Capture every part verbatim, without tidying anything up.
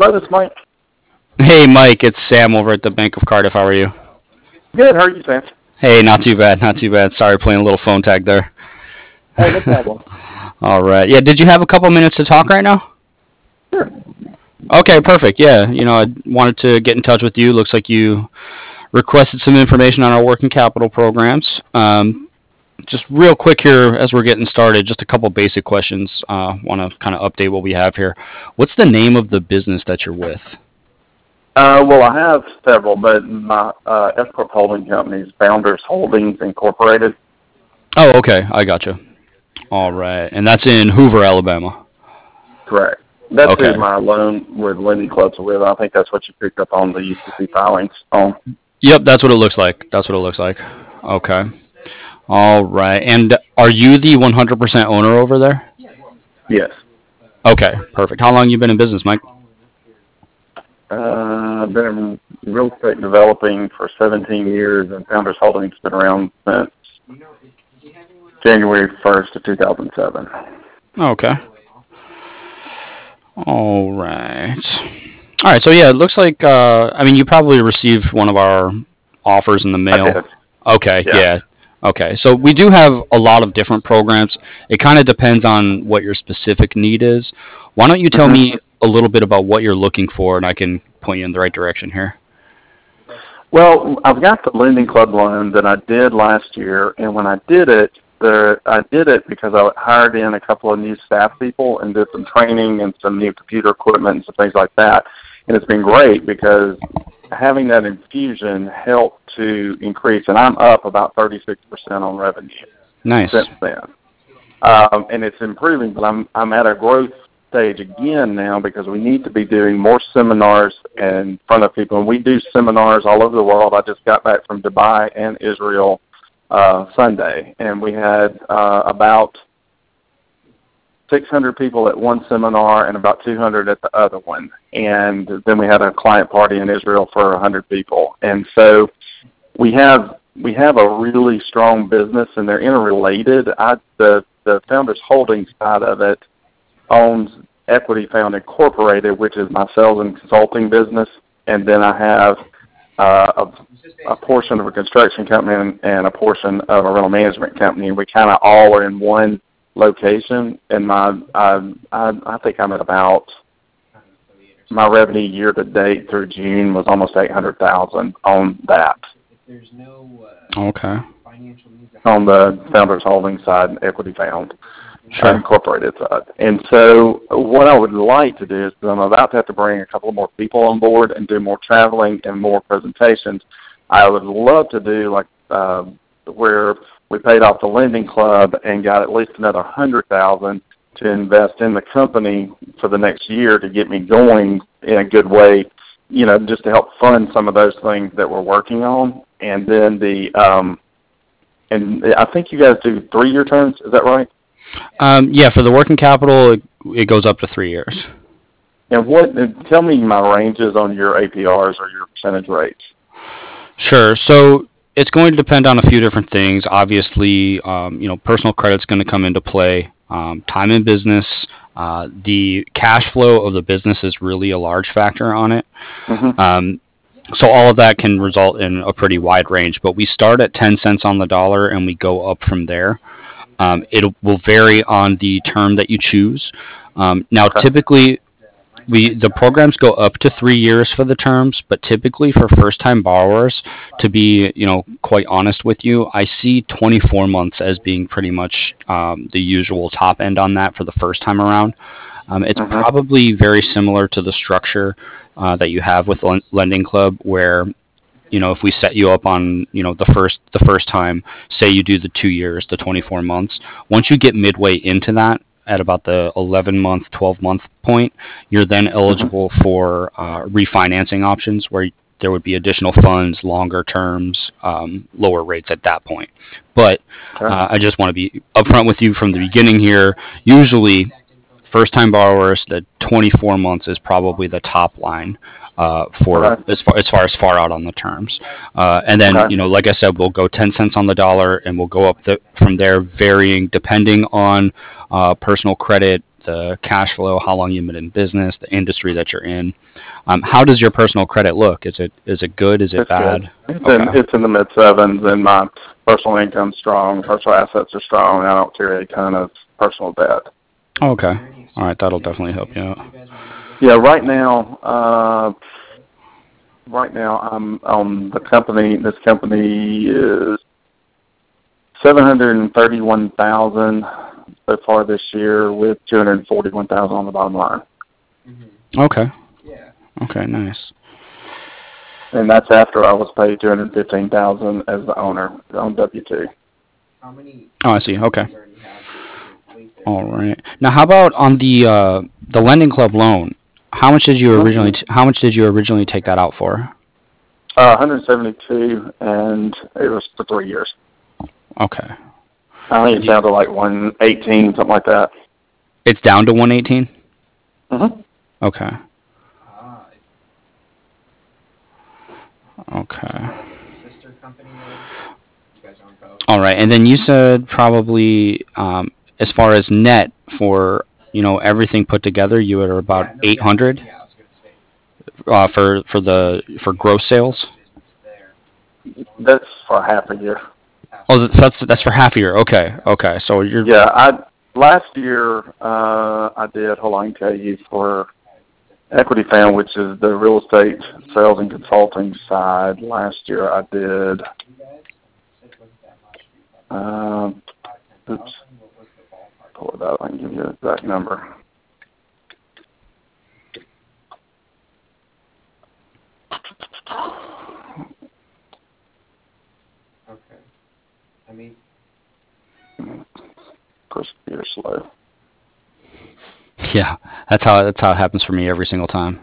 Hello, this is Mike. Hey, Mike, it's Sam over at the Bank of Cardiff. How are you? Good. How are you, Sam? Hey, not too bad, not too bad. Sorry, playing a little phone tag there. Hey, no problem. All right. Yeah, did you have a couple minutes to talk right now? Sure. Okay, perfect. Yeah, you know, I wanted to get in touch with you. Looks like you requested some information on our working capital programs. Um, just real quick here as we're getting started, just a couple basic questions. Uh, want to kind of update what we have here. What's the name of the business that you're with? Uh, well, I have several, but my uh, S Corp holding company is Founders Holdings Incorporated. Oh, okay. I gotcha. All right. And that's in Hoover, Alabama. Correct. That's Okay. who my loan with lending clubs are with. I think that's what you picked up on the U C C filings on. Yep, that's what it looks like. That's what it looks like. Okay. All right. And are you the one hundred percent owner over there? Yes. Okay, perfect. How long you been in business, Mike? Uh, I've been in real estate developing for seventeen years, and Founders Holdings has been around since January first of two thousand seven. Okay. All right. All right. So yeah, it looks like uh, I mean you probably received one of our offers in the I mail. did. Okay. Yeah. Yeah. Okay. So we do have a lot of different programs. It kind of depends on what your specific need is. Why don't you tell Mhm. me a little bit about what you're looking for, and I can point you in the right direction here. Well, I've got the lending club loan that I did last year, and when I did it, the I did it because I hired in a couple of new staff people and did some training and some new computer equipment and some things like that. And it's been great because having that infusion helped to increase, and I'm up about thirty-six percent on revenue Nice. since then. Um, and it's improving, but I'm I'm at a growth stage again now because we need to be doing more seminars in front of people. And we do seminars all over the world. I just got back from Dubai and Israel uh, Sunday, and we had uh, about six hundred people at one seminar and about two hundred at the other one. And then we had a client party in Israel for one hundred people. And so we have we have a really strong business, and they're interrelated. I, the the Founders Holdings side of it owns Equity Found Incorporated, which is my sales and consulting business, and then I have uh, a, a portion of a construction company and, and a portion of a rental management company, and we kind of all are in one location. And my I, I, I think I'm at about my revenue year to date through June was almost eight hundred thousand on that. Okay. On the Founders Holdings side and Equity Found. Sure. Incorporated side. And so what I would like to do is, because I'm about to have to bring a couple more people on board and do more traveling and more presentations, I would love to do like uh, where we paid off the lending club and got at least another one hundred thousand dollars to invest in the company for the next year to get me going in a good way, you know, just to help fund some of those things that we're working on. And then the, um, and I think you guys do three-year terms, is that right? Um, yeah, for the working capital, it, it goes up to three years. And what? And tell me my ranges on your A P Rs or your percentage rates. Sure. So it's going to depend on a few different things. Obviously, um, you know, personal credit's going to come into play. Um, time in business, uh, the cash flow of the business is really a large factor on it. Mm-hmm. Um, so all of that can result in a pretty wide range. But we start at ten cents on the dollar and we go up from there. Um, it will vary on the term that you choose. Um, now, Okay. typically, we the programs go up to three years for the terms, but typically for first-time borrowers, to be you know quite honest with you, I see twenty-four months as being pretty much um, the usual top end on that for the first time around. Um, it's Mm-hmm. probably very similar to the structure uh, that you have with Len- Lending Club, where you know, if we set you up on, you know, the first the first time, say you do the two years, the twenty-four months, once you get midway into that, at about the eleven month, twelve month point, you're then Mm-hmm. eligible for uh, refinancing options where there would be additional funds, longer terms, um, lower rates at that point. But Okay. uh, I just want to be upfront with you from the beginning here. Usually, first time borrowers, the twenty-four months is probably the top line uh, for Okay. as far as far as far out on the terms. Uh, and then, Okay. you know, like I said, we'll go ten cents on the dollar, and we'll go up the, from there, varying depending on uh, personal credit, the cash flow, how long you've been in business, the industry that you're in. Um, how does your personal credit look? Is it is it good? Is it It's bad? good. It's Okay. in it's in the mid sevens, and my personal income's strong. Personal assets are strong. And I don't carry a ton of personal debt. Okay. All right. That'll definitely help you out. Yeah. Right now, uh, right now I'm on the company. This company is seven hundred thirty-one thousand so far this year, with two hundred forty-one thousand on the bottom line. Okay. Okay. Nice. And that's after I was paid two hundred fifteen thousand as the owner on W two. Oh, I see. Okay. All right. Now, how about on the uh, the lending club loan? How much did you originally t- How much did you originally take that out for? Uh, one hundred seventy-two, and it was for three years. Okay. I think it's down to like one eighteen, something like that. It's down to one eighteen? Mm-hmm. Okay. Okay. All right, and then you said probably um, as far as net for, you know, everything put together, you were about eight hundred uh, for for the for gross sales. That's for half a year. Oh, that's that's for half a year. Okay, okay. So you're Yeah, I last year uh, I did. Hold on, I can tell you for Equity Fan, which is the real estate sales and consulting side. Last year I did. Um, oops. Pull it out. I can give you the exact number. Of course, you're slow. Yeah, that's how that's how it happens for me every single time.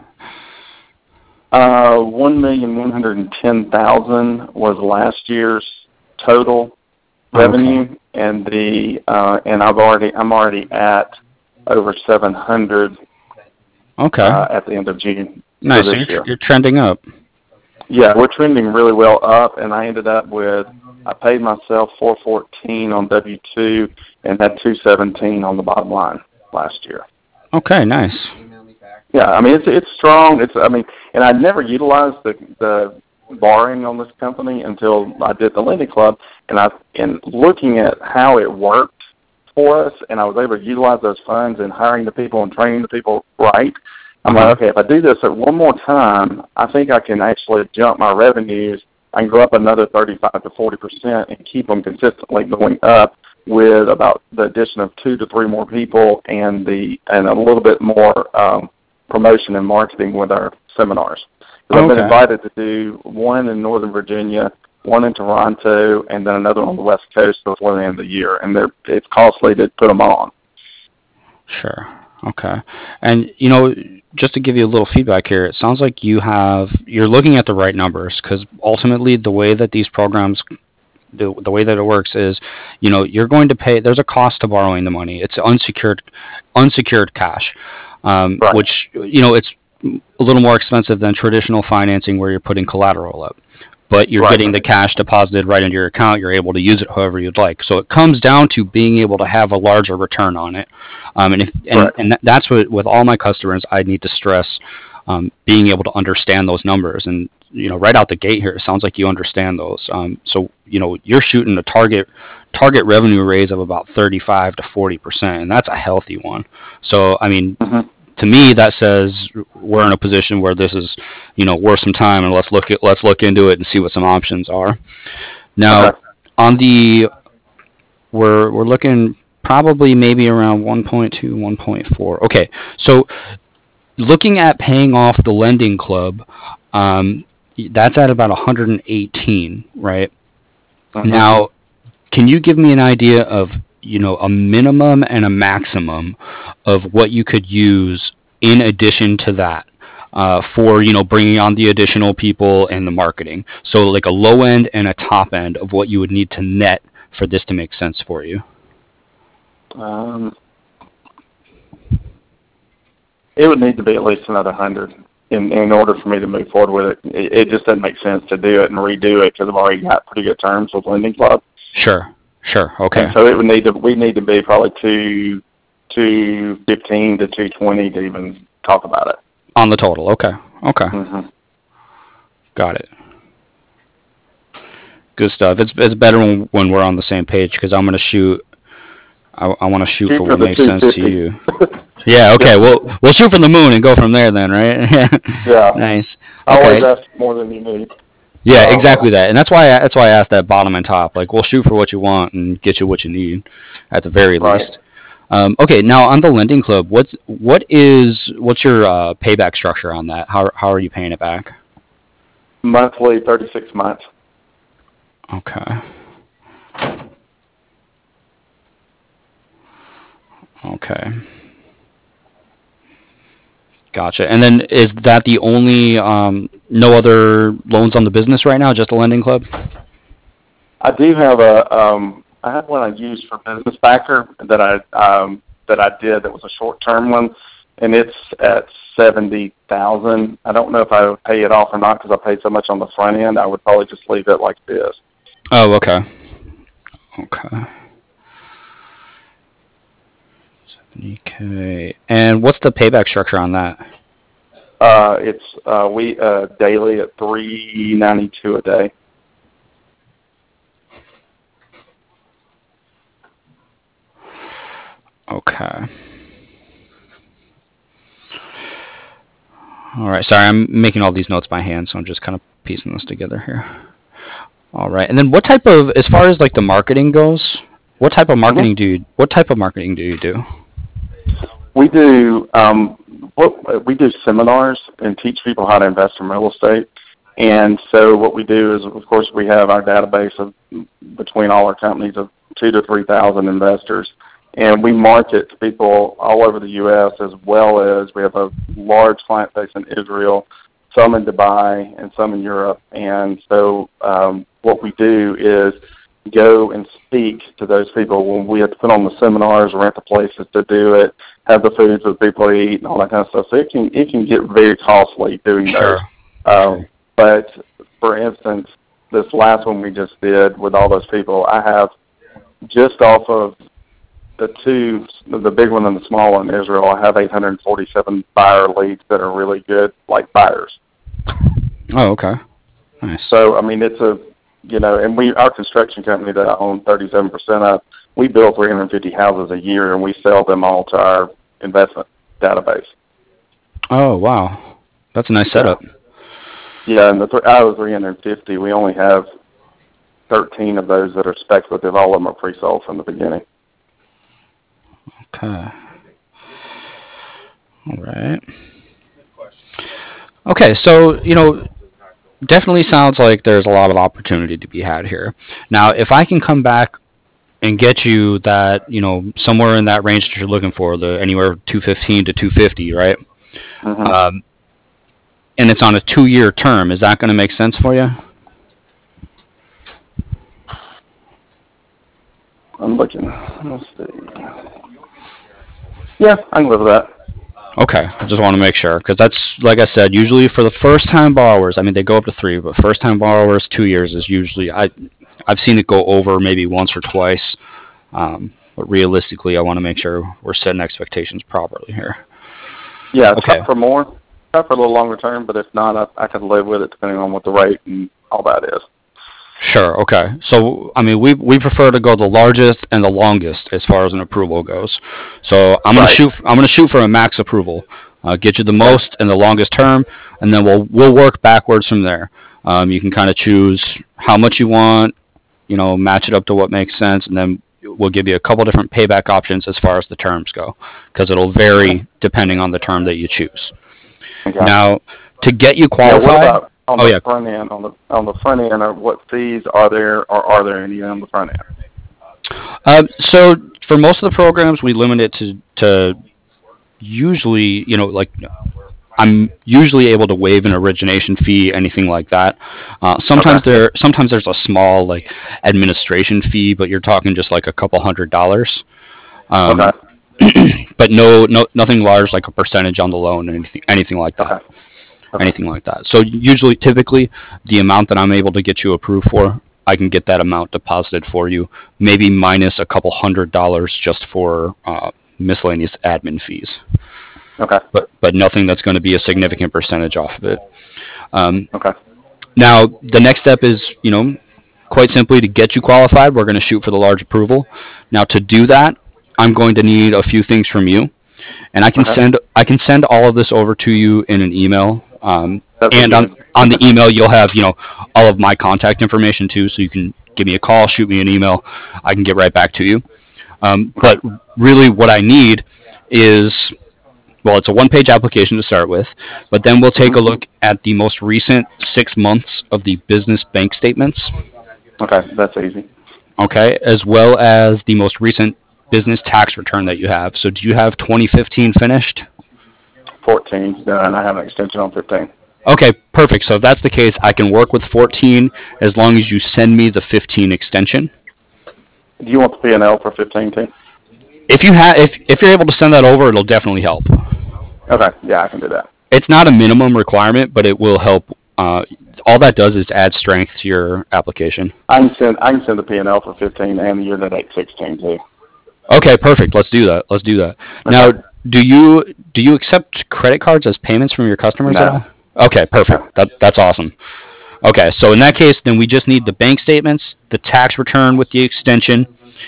Uh, one million one hundred and ten thousand was last year's total revenue, okay. and the uh, and I've already I'm already at over seven hundred. Okay. Uh, at the end of June. Nice. So you're, you're trending up. Yeah, we're trending really well up, and I ended up with I paid myself four fourteen on W two and had two seventeen on the bottom line last year. Okay, nice. Yeah, I mean it's it's strong. It's I mean, and I never utilized the the borrowing on this company until I did the lending club, and I in looking at how it worked for us, and I was able to utilize those funds in hiring the people and training the people right. I'm uh-huh. like, okay, if I do this at one more time, I think I can actually jump my revenues. I can go up another thirty-five to forty percent and keep them consistently going up with about the addition of two to three more people and the and a little bit more um, promotion and marketing with our seminars. Okay. I've been invited to do one in Northern Virginia, one in Toronto, and then another on the West Coast before the end of the year. And they're, it's costly to put them on. Sure. Okay. And, you know, just to give you a little feedback here, it sounds like you have, you're looking at the right numbers, because ultimately the way that these programs, the, the way that it works is, you know, you're going to pay, there's a cost to borrowing the money. It's unsecured, unsecured cash, um, right. which, you know, it's a little more expensive than traditional financing where you're putting collateral up. But you're right. getting the cash deposited right into your account. You're able to use it however you'd like. So it comes down to being able to have a larger return on it. Um, and if, and, right. and that's what, with all my customers, I need to stress um, being able to understand those numbers. And, you know, right out the gate here, it sounds like you understand those. Um, so, you know, you're shooting a target target revenue raise of about thirty-five to forty percent, and that's a healthy one. So, I mean, mm-hmm. to me, that says we're in a position where this is, you know, worth some time, and let's look at let's look into it and see what some options are. Now, okay. on the we're we're looking probably maybe around one point two, one point four. Okay, so looking at paying off the lending club, um, that's at about one hundred eighteen, right? Uh-huh. Now, can you give me an idea of, you know, a minimum and a maximum of what you could use in addition to that uh, for, you know, bringing on the additional people and the marketing? So like a low end and a top end of what you would need to net for this to make sense for you. Um, it would need to be at least another hundred in in order for me to move forward with it. It, it just doesn't make sense to do it and redo it because I've already got pretty good terms with Lending Club. Sure, sure, okay. And so it would need to we need to be probably two two fifteen to two twenty to even talk about it. On the total, okay, okay, Mm-hmm. Got it. Good stuff. It's it's better when, when we're on the same page because I'm gonna shoot. I, I want to shoot, shoot for what makes sense to you. Yeah. Okay. Yep. We'll we'll shoot from the moon and go from there then, right? Yeah. Nice. Okay. Always ask more than you need. Yeah, um, exactly that, and that's why I, that's why I asked that bottom and top. Like, we'll shoot for what you want and get you what you need, at the very right. least. Um, okay. Now on the lending club, what's what is what's your uh, payback structure on that? How how are you paying it back? Monthly, thirty-six months. Okay. Okay. Gotcha. And then is that the only, um, no other loans on the business right now, just a lending club? I do have a, um, I have one I used for Business Backer that I, um, that I did that was a short-term one, and it's at seventy thousand. I don't know if I would pay it off or not because I paid so much on the front end. I would probably just leave it like this. Oh, okay. Okay. seventy K. And what's the payback structure on that? Uh, it's uh, we uh, daily at three ninety-two a day. Okay. All right. Sorry, I'm making all these notes by hand, so I'm just kind of piecing this together here. All right. And then what type of, as far as like the marketing goes, what type of marketing mm-hmm. do you, what type of marketing do you do? We do, um, what we do seminars and teach people how to invest in real estate. And so what we do is, of course, we have our database of between all our companies of two to three thousand investors, and we market to people all over the U S as well as we have a large client base in Israel, some in Dubai, and some in Europe. And so um, what we do is go and speak to those people when we have to put on the seminars, rent the places to do it, have the foods for the people to eat, and all that kind of stuff. So it can it can get very costly doing sure. those. Um, but for instance, this last one we just did with all those people, I have just off of the two, the big one and the small one in Israel, I have eight hundred forty-seven buyer leads that are really good, like buyers. Oh, okay. Nice. So, I mean, it's a, you know, and we, our construction company that I own thirty-seven percent of, we build three hundred fifty houses a year, and we sell them all to our investment database. Oh, wow. That's a nice setup. Yeah, and the th- out of three hundred fifty, we only have thirteen of those that are speculative. All of them are pre-sold from the beginning. Okay. All right. Okay, so, you know, definitely sounds like there's a lot of opportunity to be had here. Now, if I can come back and get you that, you know, somewhere in that range that you're looking for, the anywhere two fifteen to two fifty, right? Mm-hmm. Um, and it's on a two-year term. Is that going to make sense for you? I'm looking. Let's see. Yeah, I can live with that. Okay, I just want to make sure, because that's, like I said, usually for the first-time borrowers, I mean, they go up to three, but first-time borrowers, two years is usually, I, I've seen it go over maybe once or twice, um, but realistically, I want to make sure we're setting expectations properly here. Yeah, okay. Tough for more, tough for a little longer term, but if not, I, I could live with it depending on what the rate and all that is. Sure. Okay. So, I mean, we we prefer to go the largest and the longest as far as an approval goes. So, I'm gonna right. shoot. I'm gonna shoot for a max approval. Uh, get you the most and the longest term, and then we'll we'll work backwards from there. Um, you can kind of choose how much you want, you know, match it up to what makes sense, and then we'll give you a couple different payback options as far as the terms go, because it'll vary depending on the term that you choose. Okay. Now, to get you qualified. Yeah, what about on oh the yeah. front end, on the on the front end, or what fees are there, or are there any on the front end? Um, so for most of the programs, we limit it to to usually, you know, like I'm usually able to waive an origination fee, anything like that. Uh, sometimes okay. there sometimes there's a small like administration fee, but you're talking just like a couple hundred dollars. Um, okay. But no, no, nothing large like a percentage on the loan, anything, anything like that. Okay. Okay. Anything like that. So usually, typically, the amount that I'm able to get you approved for, I can get that amount deposited for you, maybe minus a couple hundred dollars just for uh, miscellaneous admin fees. Okay. But but nothing that's going to be a significant percentage off of it. Um, okay. Now, the next step is, you know, quite simply to get you qualified, we're going to shoot for the large approval. Now, to do that, I'm going to need a few things from you, and I can okay. send I can send all of this over to you in an email. Um, That's and on on the email, you'll have, you know, all of my contact information too, so you can give me a call, shoot me an email. I can get right back to you. Um, but really, what I need is, well, it's a one-page application to start with, but then we'll take a look at the most recent six months of the business bank statements. Okay, that's easy. Okay, as well as the most recent business tax return that you have. So do you have twenty fifteen finished? fourteen done. I have an extension on fifteen. Okay, perfect. So if that's the case, I can work with fourteen as long as you send me the fifteen extension. Do you want the P and L for fifteen too? If you have, if if you're able to send that over, it'll definitely help. Okay, yeah, I can do that. It's not a minimum requirement, but it will help. Uh, all that does is add strength to your application. I can send I can send the P and L for fifteen and the year-to-date sixteen too. Okay, perfect. Let's do that. Let's do that. Okay. Now, do you do you accept credit cards as payments from your customers no. at all? Okay, perfect. That that's awesome. Okay, so in that case, then we just need the bank statements, the tax return with the extension,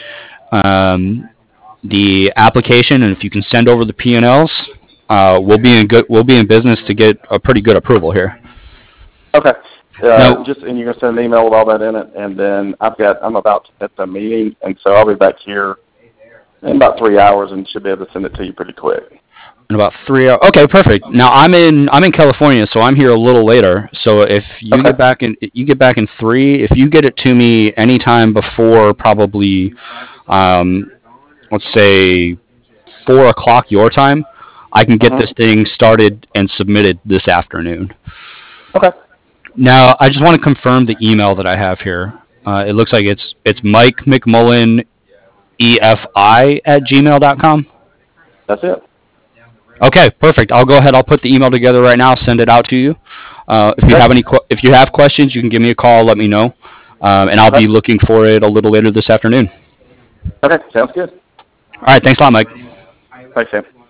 um, the application, and if you can send over the P and Ls, uh, we'll be in good. We'll be in business to get a pretty good approval here. Okay. Uh, now, just and you're gonna send an email with all that in it, and then I've got I'm about to at the meeting, and so I'll be back here in about three hours, and should be able to send it to you pretty quick. In about three hours. Okay, perfect. Now I'm in I'm in California, so I'm here a little later. So if you okay. get back in you get back in three, if you get it to me anytime before probably, um, let's say four o'clock your time, I can get uh-huh. this thing started and submitted this afternoon. Okay. Now I just want to confirm the email that I have here. Uh, it looks like it's it's Mike McMullen E F I at gmail dot com. That's it. Okay, perfect. I'll go ahead. I'll put the email together right now. Send it out to you. Uh, if you okay. have any, if you have questions, you can give me a call. Let me know, um, and I'll okay. be looking for it a little later this afternoon. Okay, sounds good. All right. Thanks a lot, Mike. Thanks, Sam.